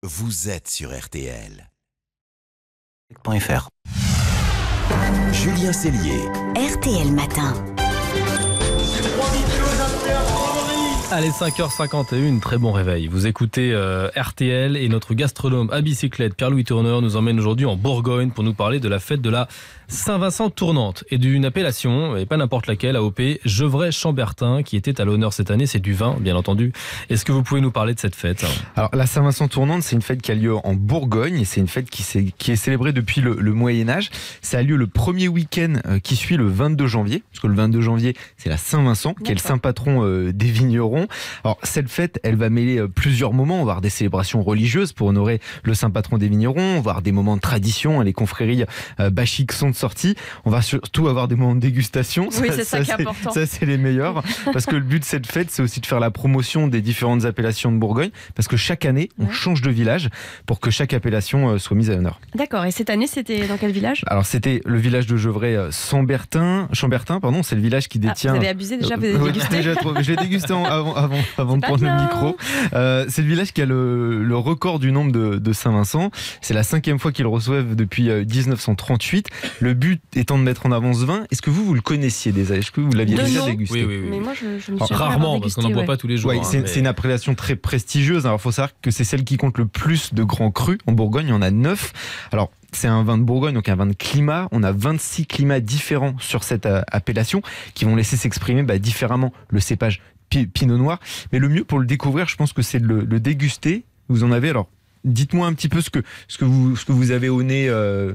Vous êtes sur RTL. .fr. Julien Cellier. RTL Matin. Allez, 5h51, très bon réveil. Vous écoutez RTL et notre gastronome à bicyclette, Pierre-Louis Tourneur, nous emmène aujourd'hui en Bourgogne pour nous parler de la fête de la Saint-Vincent tournante et d'une appellation, et pas n'importe laquelle, AOP Gevrey-Chambertin, qui était à l'honneur cette année. C'est du vin, bien entendu. Est-ce que vous pouvez nous parler de cette fête ? Alors, la Saint-Vincent tournante, c'est une fête qui a lieu en Bourgogne et c'est une fête qui est célébrée depuis le Moyen-Âge. Ça a lieu le premier week-end qui suit le 22 janvier, parce que le 22 janvier, c'est la Saint-Vincent, qui est le saint patron des vignerons. Alors, cette fête, elle va mêler plusieurs moments. On va avoir des célébrations religieuses pour honorer le saint patron des vignerons. On va avoir des moments de tradition. Les confréries bachiques sont de sortie. On va surtout avoir des moments de dégustation. Oui, c'est ça qui est important. Ça, c'est les meilleurs. Parce que le but de cette fête, c'est aussi de faire la promotion des différentes appellations de Bourgogne. Parce que chaque année, on change de village pour que chaque appellation soit mise à l'honneur. D'accord. Et cette année, c'était dans quel village ? Alors, c'était le village de Gevrey-Chambertin. C'est le village qui détient... vous avez abusé déjà, vous avez dégusté ? Je l'ai dégusté avant de prendre le micro. C'est le village qui a le record du nombre de Saint-Vincent. C'est la 5e fois qu'ils le reçoivent depuis 1938. Le but étant de mettre en avant ce vin. Est-ce que vous le connaissiez déjà ? Est-ce que vous l'aviez déjà dégusté ? Oui. Mais moi, je me suis rarement, parce qu'on n'en boit pas tous les jours. C'est une appellation très prestigieuse. Alors, il faut savoir que c'est celle qui compte le plus de grands crus. En Bourgogne, il y en a 9. Alors, c'est un vin de Bourgogne, donc un vin de climat. On a 26 climats différents sur cette appellation qui vont laisser s'exprimer différemment le cépage Pinot Noir. Mais le mieux pour le découvrir, je pense que c'est de le déguster. Vous en avez, alors dites-moi un petit peu ce que vous avez au nez.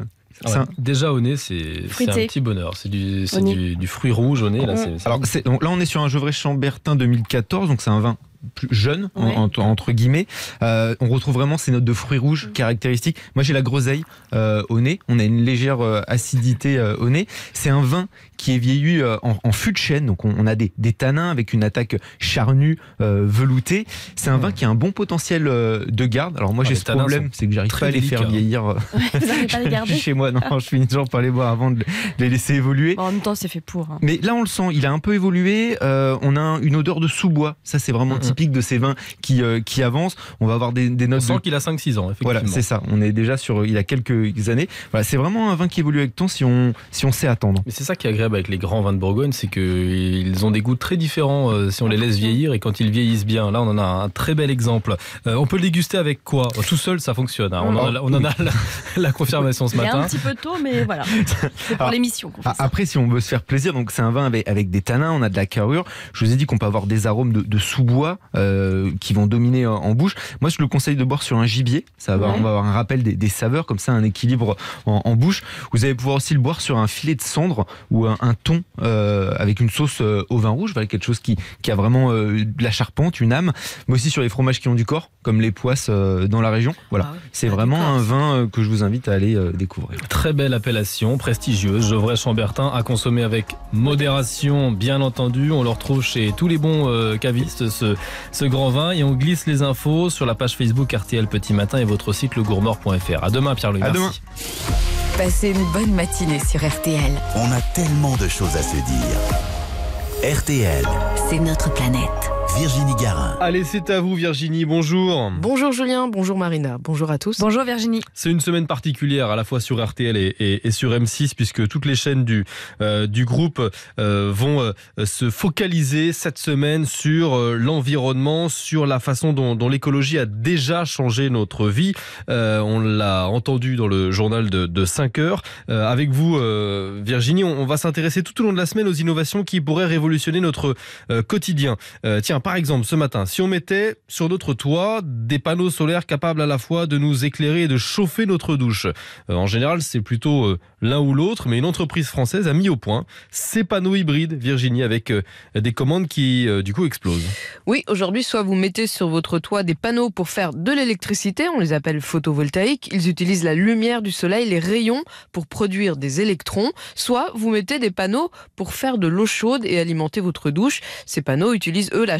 Déjà au nez, c'est un petit bonheur. C'est du fruit rouge au nez. Là, là, on est sur un Gevrey-Chambertin 2014, donc c'est un vin plus jeune, entre guillemets. On retrouve vraiment ces notes de fruits rouges caractéristiques. Moi, j'ai la groseille au nez. On a une légère acidité au nez. C'est un vin qui est vieilli en fût de chêne. Donc, on a des tanins avec une attaque charnue, veloutée. C'est un vin qui a un bon potentiel de garde. Alors, moi, j'ai ce problème, c'est que j'arrive pas à les faire vieillir. Vous n'arrivez pas à les garder ? Chez moi, non, je finis toujours par les boire avant de les laisser évoluer. En même temps, c'est fait pour. Mais là, on le sent, il a un peu évolué. On a une odeur de sous-bois. Ça, c'est vraiment typique de ces vins qui avancent. On va avoir des notes. On sent qu'il a 5-6 ans, effectivement. Voilà, c'est ça. On est déjà il a quelques années. Voilà, c'est vraiment un vin qui évolue avec le temps si on sait attendre. Mais c'est ça qui est agréable avec les grands vins de Bourgogne, c'est qu'ils ont des goûts très différents si on les laisse vieillir et quand ils vieillissent bien. Là, on en a un très bel exemple. On peut le déguster avec quoi ? Tout seul, ça fonctionne. On en a la confirmation ce matin. Il est un petit peu tôt, mais voilà. C'est pour l'émission qu'on fait ça. Après, si on veut se faire plaisir, donc c'est un vin avec des tanins, on a de la carrure. Je vous ai dit qu'on peut avoir des arômes de sous-bois qui vont dominer en bouche. Moi, je le conseille de boire sur un gibier. On va avoir un rappel des saveurs, comme ça, un équilibre en bouche. Vous allez pouvoir aussi le boire sur un filet de cendre ou un thon avec une sauce au vin rouge, quelque chose qui a vraiment de la charpente, une âme. Mais aussi sur les fromages qui ont du corps, comme les poisses dans la région. Voilà, c'est vraiment un vin que je vous invite à aller découvrir. Très belle appellation, prestigieuse, Gevrey-Chambertin, à consommer avec modération, bien entendu. On le retrouve chez tous les bons cavistes, ce grand vin, et on glisse les infos sur la page Facebook RTL Petit Matin et votre site legourmand.fr. À demain, Pierre-Louis. À demain. Passez une bonne matinée sur RTL. On a tellement de choses à se dire. RTL. C'est notre planète. Virginie Garin. Allez, c'est à vous Virginie, bonjour. Bonjour Julien, bonjour Marina, bonjour à tous. Bonjour Virginie. C'est une semaine particulière à la fois sur RTL et sur M6 puisque toutes les chaînes du groupe vont se focaliser cette semaine sur l'environnement, sur la façon dont l'écologie a déjà changé notre vie. On l'a entendu dans le journal de 5 heures. Avec vous Virginie, on va s'intéresser tout au long de la semaine aux innovations qui pourraient révolutionner notre quotidien. Tiens, par exemple, ce matin, si on mettait sur notre toit des panneaux solaires capables à la fois de nous éclairer et de chauffer notre douche. En général, c'est plutôt l'un ou l'autre, mais une entreprise française a mis au point ces panneaux hybrides, Virginie, avec des commandes qui, du coup, explosent. Oui, aujourd'hui, soit vous mettez sur votre toit des panneaux pour faire de l'électricité, on les appelle photovoltaïques, ils utilisent la lumière du soleil, les rayons, pour produire des électrons, soit vous mettez des panneaux pour faire de l'eau chaude et alimenter votre douche. Ces panneaux utilisent, eux, la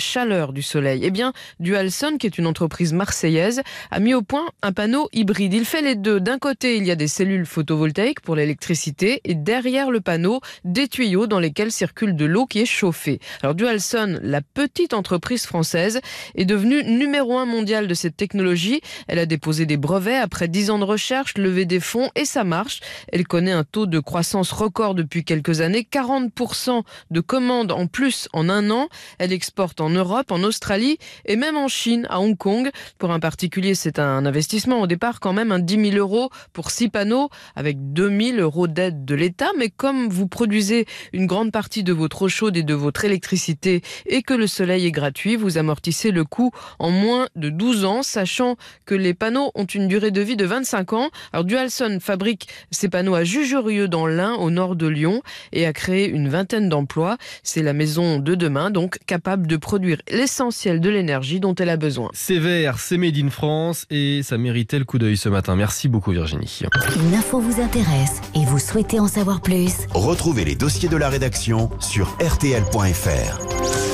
chaleur du soleil. Eh bien, Dualson, qui est une entreprise marseillaise, a mis au point un panneau hybride. Il fait les deux. D'un côté, il y a des cellules photovoltaïques pour l'électricité et derrière le panneau, des tuyaux dans lesquels circule de l'eau qui est chauffée. Alors Dualson, la petite entreprise française, est devenue numéro 1 mondial de cette technologie. Elle a déposé des brevets après 10 ans de recherche, levé des fonds et ça marche. Elle connaît un taux de croissance record depuis quelques années, 40% de commandes en plus en un an. Elle exporte en Europe, en Australie et même en Chine, à Hong Kong. Pour un particulier, c'est un investissement au départ quand même, 10 000 € pour 6 panneaux avec 2 000 € d'aide de l'État. Mais comme vous produisez une grande partie de votre eau chaude et de votre électricité et que le soleil est gratuit, vous amortissez le coût en moins de 12 ans, sachant que les panneaux ont une durée de vie de 25 ans. Alors Dualson fabrique ces panneaux à Jujurieux dans l'Ain, au nord de Lyon, et a créé une vingtaine d'emplois. C'est la maison de demain, donc capable de produire l'essentiel de l'énergie dont elle a besoin. C'est vert, c'est made in France et ça méritait le coup d'œil ce matin. Merci beaucoup Virginie. Une info vous intéresse et vous souhaitez en savoir plus? Retrouvez les dossiers de la rédaction sur rtl.fr.